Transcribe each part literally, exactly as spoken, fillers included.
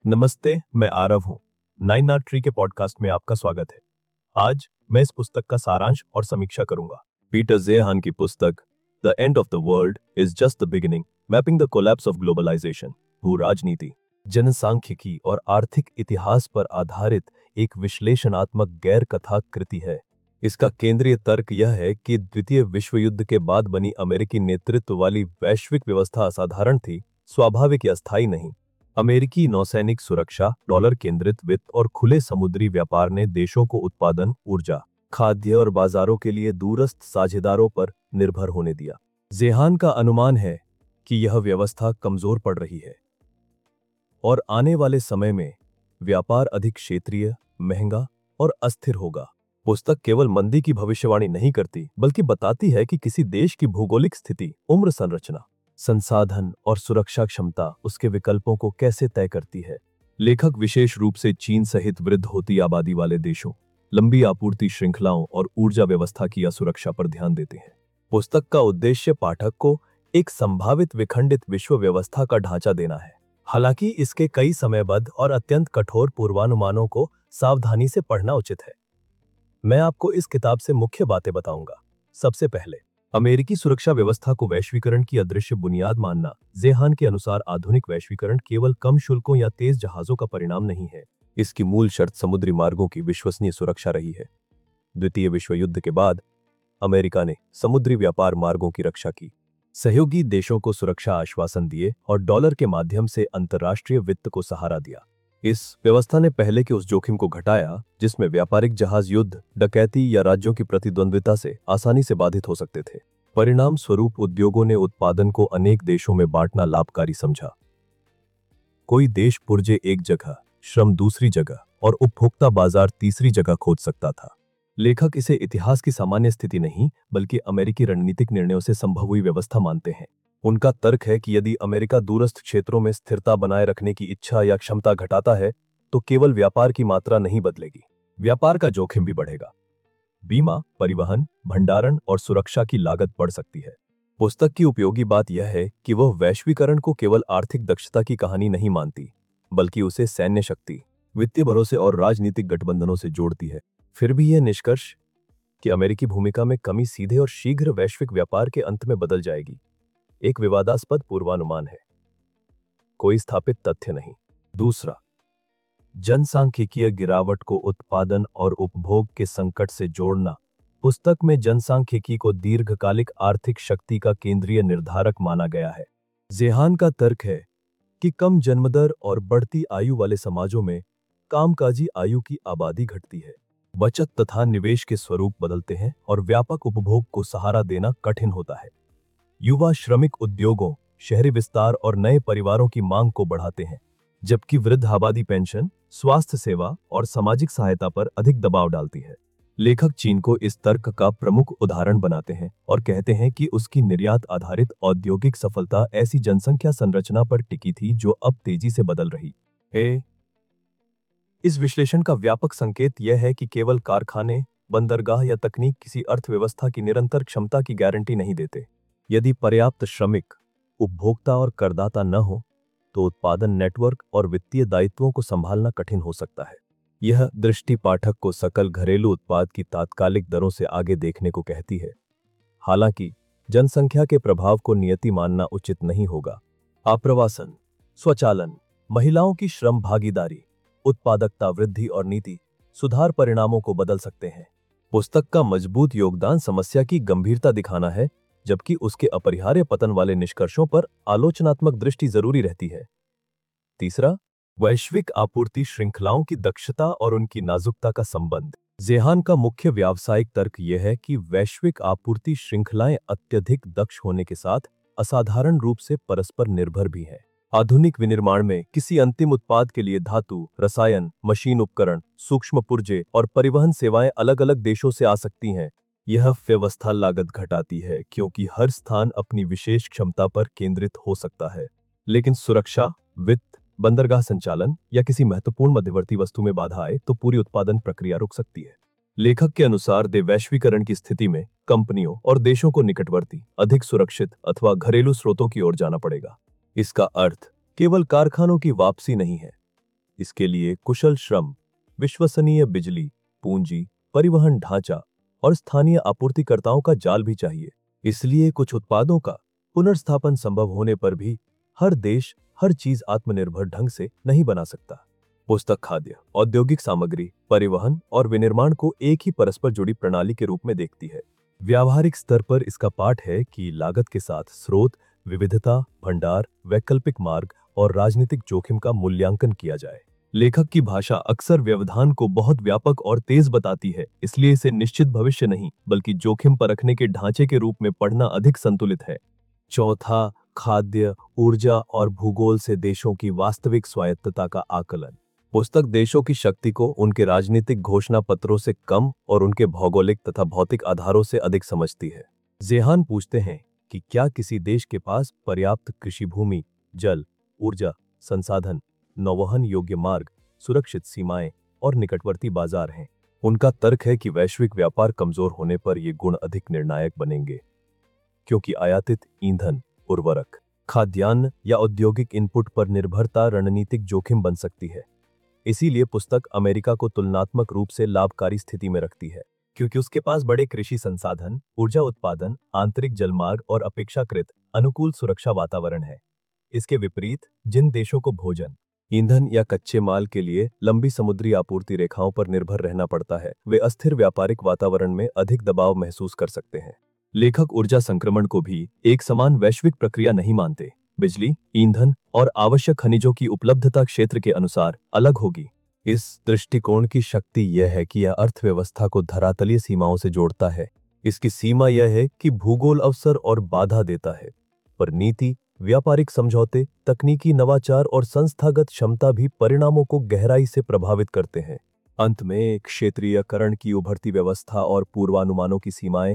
नमस्ते, मैं आरव हूँ। नाइन आर ट्री के पॉडकास्ट में आपका स्वागत है। आज मैं इस पुस्तक का सारांश और समीक्षा करूंगा। पीटर जेहान की पुस्तक the end of the world is just the beginning, mapping the collapse of globalisation, भू राजनीति, जनसांख्यिकी और आर्थिक इतिहास पर आधारित एक विश्लेषणात्मक गैर कथा कृति है। इसका केंद्रीय तर्क यह है कि द्वितीय विश्व युद्ध के बाद बनी अमेरिकी नेतृत्व वाली वैश्विक व्यवस्था असाधारण थी, स्वाभाविक या स्थायी नहीं। अमेरिकी नौसैनिक सुरक्षा, डॉलर केंद्रित वित्त और खुले समुद्री व्यापार ने देशों को उत्पादन, ऊर्जा, खाद्य और बाजारों के लिए दूरस्थ साझेदारों पर निर्भर होने दिया। जेहान का अनुमान है कि यह व्यवस्था कमजोर पड़ रही है और आने वाले समय में व्यापार अधिक क्षेत्रीय, महंगा और अस्थिर होगा। पुस्तक केवल मंदी की भविष्यवाणी नहीं करती, बल्कि बताती है कि किसी देश की भौगोलिक स्थिति, उम्र संरचना, संसाधन और सुरक्षा क्षमता उसके विकल्पों को कैसे तय करती है। लेखक विशेष रूप से चीन सहित वृद्ध होती आबादी वाले देशों, लंबी आपूर्ति श्रृंखलाओं और ऊर्जा व्यवस्था की असुरक्षा पर ध्यान देते हैं। पुस्तक का उद्देश्य पाठक को एक संभावित विखंडित विश्व व्यवस्था का ढांचा देना है। हालांकि इसके कई समयबद्ध और अत्यंत कठोर पूर्वानुमानों को सावधानी से पढ़ना उचित है। मैं आपको इस किताब से मुख्य बातें बताऊंगा। सबसे पहले, अमेरिकी सुरक्षा व्यवस्था को वैश्वीकरण की अदृश्य बुनियाद मानना। जेहान के अनुसार आधुनिक वैश्वीकरण केवल कम शुल्कों या तेज जहाजों का परिणाम नहीं है। इसकी मूल शर्त समुद्री मार्गों की विश्वसनीय सुरक्षा रही है। द्वितीय विश्व युद्ध के बाद अमेरिका ने समुद्री व्यापार मार्गों की रक्षा की, सहयोगी देशों को सुरक्षा आश्वासन दिए और डॉलर के माध्यम से अंतर्राष्ट्रीय वित्त को सहारा दिया। इस व्यवस्था ने पहले के उस जोखिम को घटाया जिसमें व्यापारिक जहाज युद्ध, डकैती या राज्यों की प्रतिद्वंद्विता से आसानी से बाधित हो सकते थे। परिणाम स्वरूप उद्योगों ने उत्पादन को अनेक देशों में बांटना लाभकारी समझा। कोई देश पुर्जे एक जगह, श्रम दूसरी जगह और उपभोक्ता बाजार तीसरी जगह खोज सकता था। लेखक इसे इतिहास की सामान्य स्थिति नहीं, बल्कि अमेरिकी रणनीतिक निर्णयों से संभव हुई व्यवस्था मानते हैं। उनका तर्क है कि यदि अमेरिका दूरस्थ क्षेत्रों में स्थिरता बनाए रखने की इच्छा या क्षमता घटाता है, तो केवल व्यापार की मात्रा नहीं बदलेगी, व्यापार का जोखिम भी बढ़ेगा। बीमा, परिवहन, भंडारण और सुरक्षा की लागत बढ़ सकती है। पुस्तक की उपयोगी बात यह है कि वह वैश्वीकरण को केवल आर्थिक दक्षता की कहानी नहीं मानती, बल्कि उसे सैन्य शक्ति, वित्तीय भरोसे और राजनीतिक गठबंधनों से जोड़ती है। फिर भी यह निष्कर्ष कि अमेरिकी भूमिका में कमी सीधे और शीघ्र वैश्विक व्यापार के अंत में बदल जाएगी, एक विवादास्पद पूर्वानुमान है, कोई स्थापित तथ्य नहीं। दूसरा, जनसांख्यिकीय गिरावट को उत्पादन और उपभोग के संकट से जोड़ना। पुस्तक में जनसांख्यिकी को दीर्घकालिक आर्थिक शक्ति का केंद्रीय निर्धारक माना गया है। जेहान का तर्क है कि कम जन्मदर और बढ़ती आयु वाले समाजों में कामकाजी आयु की आबादी घटती है, बचत तथा निवेश के स्वरूप बदलते हैं और व्यापक उपभोग को सहारा देना कठिन होता है। युवा श्रमिक उद्योगों, शहरी विस्तार और नए परिवारों की मांग को बढ़ाते हैं, जबकि वृद्ध आबादी पेंशन, स्वास्थ्य सेवा और सामाजिक सहायता पर अधिक दबाव डालती है। लेखक चीन को इस तर्क का प्रमुख उदाहरण बनाते हैं और कहते हैं कि उसकी निर्यात आधारित औद्योगिक सफलता ऐसी जनसंख्या संरचना पर टिकी थी जो अब तेजी से बदल रही है। इस विश्लेषण का व्यापक संकेत यह है कि केवल कारखाने, बंदरगाह या तकनीक किसी अर्थव्यवस्था की निरंतर क्षमता की गारंटी नहीं देते। यदि पर्याप्त श्रमिक, उपभोक्ता और करदाता न हो, तो उत्पादन नेटवर्क और वित्तीय दायित्वों को संभालना कठिन हो सकता है। यह दृष्टि पाठक को सकल घरेलू उत्पाद की तात्कालिक दरों से आगे देखने को कहती है। हालांकि जनसंख्या के प्रभाव को नियति मानना उचित नहीं होगा। आप्रवासन, स्वचालन, महिलाओं की श्रम भागीदारी, उत्पादकता वृद्धि और नीति सुधार परिणामों को बदल सकते हैं। पुस्तक का मजबूत योगदान समस्या की गंभीरता दिखाना है, जबकि उसके अपरिहार्य पतन वाले निष्कर्षों पर आलोचनात्मक दृष्टि जरूरी रहती है। तीसरा, वैश्विक आपूर्ति श्रृंखलाओं की दक्षता और उनकी नाजुकता का संबंध। जेहान का मुख्य व्यावसायिक तर्क यह है कि वैश्विक आपूर्ति श्रृंखलाएं अत्यधिक दक्ष होने के साथ असाधारण रूप से परस्पर निर्भर भी हैं। आधुनिक विनिर्माण में किसी अंतिम उत्पाद के लिए धातु, रसायन, मशीन उपकरण, सूक्ष्म पुर्जे और परिवहन सेवाएं अलग अलग देशों से आ सकती हैं। यह व्यवस्था लागत घटाती है क्योंकि हर स्थान अपनी विशेष क्षमता पर केंद्रित हो सकता है, लेकिन सुरक्षा, वित्त, बंदरगाह संचालन या किसी महत्वपूर्ण मध्यवर्ती वस्तु में बाधा आए तो पूरी उत्पादन प्रक्रिया रुक सकती है। लेखक के अनुसार दे वैश्वीकरण की स्थिति में कंपनियों और देशों को निकटवर्ती, अधिक सुरक्षित अथवा घरेलू स्रोतों की ओर जाना पड़ेगा। इसका अर्थ केवल कारखानों की वापसी नहीं है, इसके लिए कुशल श्रम, विश्वसनीय बिजली, पूंजी, परिवहन ढांचा और स्थानीय आपूर्तिकर्ताओं का जाल भी चाहिए। इसलिए कुछ उत्पादों का पुनर्स्थापन संभव होने पर भी हर देश हर चीज आत्मनिर्भर ढंग से नहीं बना सकता। पुस्तक खाद्य, औद्योगिक सामग्री, परिवहन और विनिर्माण को एक ही परस्पर जुड़ी प्रणाली के रूप में देखती है। व्यावहारिक स्तर पर इसका पाठ है कि लागत के साथ स्रोत, विविधता, भंडार, वैकल्पिक मार्ग और राजनीतिक जोखिम का मूल्यांकन किया जाए। लेखक की भाषा अक्सर व्यवधान को बहुत व्यापक और तेज बताती है, इसलिए इसे निश्चित भविष्य नहीं बल्कि जोखिम परखने के ढांचे के रूप में पढ़ना अधिक संतुलित है। चौथा, खाद्य, ऊर्जा और भूगोल से देशों की वास्तविक स्वायत्तता का आकलन। पुस्तक देशों की शक्ति को उनके राजनीतिक घोषणा पत्रों से कम और उनके भौगोलिक तथा भौतिक आधारों से अधिक समझती है। जेहान पूछते हैं कि क्या किसी देश के पास पर्याप्त कृषि भूमि, जल, ऊर्जा, संसाधन, नौवहन योग्य मार्ग, सुरक्षित सीमाएं और निकटवर्ती बाजार हैं। उनका तर्क है कि वैश्विक व्यापार कमजोर होने पर ये गुण अधिक निर्णायक बनेंगे, क्योंकि आयातित ईंधन, उर्वरक, खाद्यान्न या औद्योगिक इनपुट पर निर्भरता रणनीतिक जोखिम बन सकती है। इसीलिए पुस्तक अमेरिका को तुलनात्मक रूप से लाभकारी स्थिति में रखती है, क्योंकि उसके पास बड़े कृषि संसाधन, ऊर्जा उत्पादन, आंतरिक जलमार्ग और अपेक्षाकृत अनुकूल सुरक्षा वातावरण है। इसके विपरीत जिन देशों को भोजन, ईंधन या कच्चे माल के लिए लंबी समुद्री आपूर्ति रेखाओं पर निर्भर रहना पड़ता है, वे अस्थिर व्यापारिक वातावरण में अधिक दबाव महसूस कर सकते हैं। लेखक ऊर्जा संक्रमण को भी एक समान वैश्विक प्रक्रिया नहीं मानते। बिजली, ईंधन और आवश्यक खनिजों की उपलब्धता क्षेत्र के अनुसार अलग होगी। इस दृष्टिकोण की शक्ति यह है कि यह अर्थव्यवस्था को धरातलीय सीमाओं से जोड़ता है। इसकी सीमा यह है कि भूगोल अवसर और बाधा देता है, पर नीति, व्यापारिक समझौते, तकनीकी नवाचार और संस्थागत क्षमता भी परिणामों को गहराई से प्रभावित करते हैं। अंत में क्षेत्रीयकरण की उभरती व्यवस्था और पूर्वानुमानों की सीमाएं।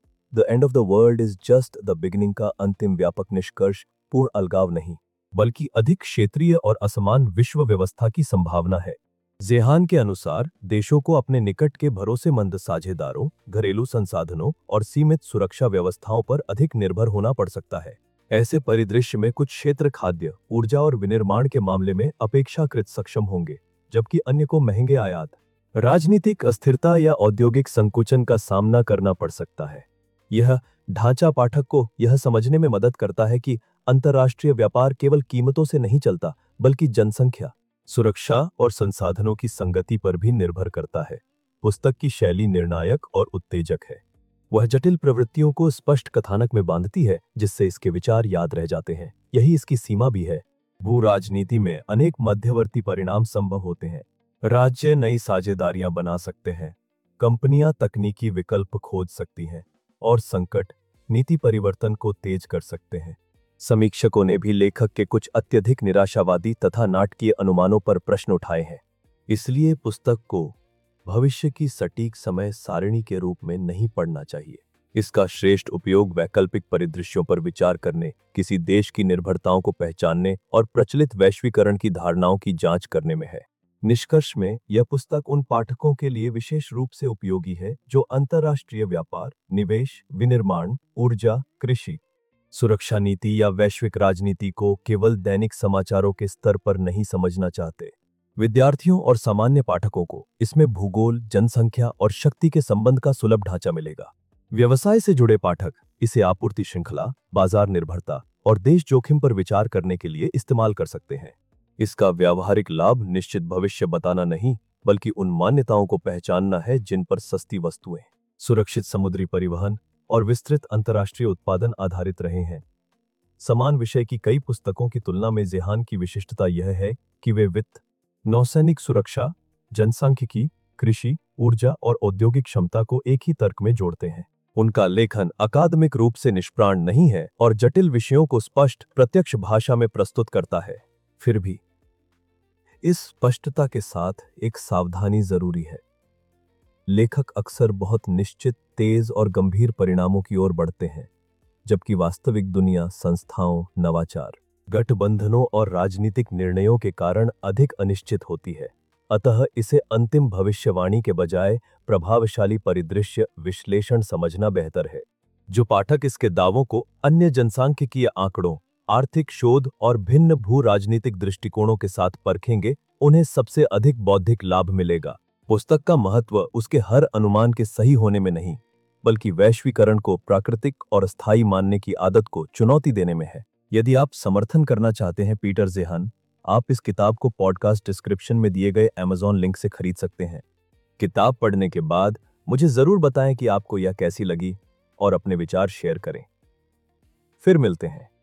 The end of the world is just the beginning का अंतिम व्यापक निष्कर्ष पूर्ण अलगाव नहीं, बल्कि अधिक क्षेत्रीय और असमान विश्व व्यवस्था की संभावना है। जेहान के अनुसार देशों को अपने निकट के भरोसेमंद साझेदारों, घरेलू संसाधनों और सीमित सुरक्षा व्यवस्थाओं पर अधिक निर्भर होना पड़ सकता है। ऐसे परिदृश्य में कुछ क्षेत्र खाद्य, ऊर्जा और विनिर्माण के मामले में अपेक्षाकृत सक्षम होंगे, जबकि अन्य को महंगे आयात, राजनीतिक अस्थिरता या औद्योगिक संकुचन का सामना करना पड़ सकता है। यह ढांचा पाठक को यह समझने में मदद करता है कि अंतर्राष्ट्रीय व्यापार केवल कीमतों से नहीं चलता, बल्कि जनसंख्या, सुरक्षा और संसाधनों की संगति पर भी निर्भर करता है। पुस्तक की शैली निर्णायक और उत्तेजक है। वह जटिल प्रवृत्तियों को स्पष्ट कथानक में बांधती है, जिससे इसके विचार याद रह जाते हैं। यही इसकी सीमा भी है। भू राजनीति में अनेक मध्यवर्ती परिणाम संभव होते हैं। राज्य नई साझेदारियां बना सकते हैं, कंपनियां तकनीकी विकल्प खोज सकती हैं और संकट नीति परिवर्तन को तेज कर सकते हैं। समीक्षकों ने भी लेखक के कुछ अत्यधिक निराशावादी तथा नाटकीय अनुमानों पर प्रश्न उठाए हैं। इसलिए पुस्तक को भविष्य की सटीक समय सारिणी के रूप में नहीं पढ़ना चाहिए। इसका श्रेष्ठ उपयोग वैकल्पिक परिदृश्यों पर विचार करने, किसी देश की निर्भरताओं को पहचानने और प्रचलित वैश्वीकरण की धारणाओं की जांच करने में है। निष्कर्ष में यह पुस्तक उन पाठकों के लिए विशेष रूप से उपयोगी है जो अंतर्राष्ट्रीय व्यापार, निवेश, विनिर्माण, ऊर्जा, कृषि, सुरक्षा नीति या वैश्विक राजनीति को केवल दैनिक समाचारों के स्तर पर नहीं समझना चाहते। विद्यार्थियों और सामान्य पाठकों को इसमें भूगोल, जनसंख्या और शक्ति के संबंध का सुलभ ढांचा मिलेगा। व्यवसाय से जुड़े पाठक इसे आपूर्ति श्रृंखला, बाजार निर्भरता और देश जोखिम पर विचार करने के लिए इस्तेमाल कर सकते हैं। इसका व्यावहारिक लाभ निश्चित भविष्य बताना नहीं, बल्कि उन मान्यताओं को पहचानना है जिन पर सस्ती वस्तुएं, सुरक्षित समुद्री परिवहन और विस्तृत अंतर्राष्ट्रीय उत्पादन आधारित रहे हैं। समान विषय की कई पुस्तकों की तुलना में जेहान की विशिष्टता यह है कि वे वित्त, नौसैनिक सुरक्षा, जनसांख्यिकी, कृषि, ऊर्जा और औद्योगिक क्षमता को एक ही तर्क में जोड़ते हैं। उनका लेखन अकादमिक रूप से निष्प्राण नहीं है और जटिल विषयों को स्पष्ट, प्रत्यक्ष भाषा में प्रस्तुत करता है। फिर भी इस स्पष्टता के साथ एक सावधानी जरूरी है। लेखक अक्सर बहुत निश्चित, तेज और गंभीर परिणामों की ओर बढ़ते हैं, जबकि वास्तविक दुनिया संस्थाओं, नवाचार, गठबंधनों और राजनीतिक निर्णयों के कारण अधिक अनिश्चित होती है। अतः इसे अंतिम भविष्यवाणी के बजाय प्रभावशाली परिदृश्य विश्लेषण समझना बेहतर है। जो पाठक इसके दावों को अन्य जनसांख्यिकीय आंकड़ों, आर्थिक शोध और भिन्न भू राजनीतिक दृष्टिकोणों के साथ परखेंगे, उन्हें सबसे अधिक बौद्धिक लाभ मिलेगा। पुस्तक का महत्व उसके हर अनुमान के सही होने में नहीं, बल्कि वैश्वीकरण को प्राकृतिक और स्थायी मानने की आदत को चुनौती देने में है। यदि आप समर्थन करना चाहते हैं पीटर जेहान, आप इस किताब को पॉडकास्ट डिस्क्रिप्शन में दिए गए अमेज़न लिंक से खरीद सकते हैं। किताब पढ़ने के बाद मुझे जरूर बताएं कि आपको यह कैसी लगी और अपने विचार शेयर करें। फिर मिलते हैं।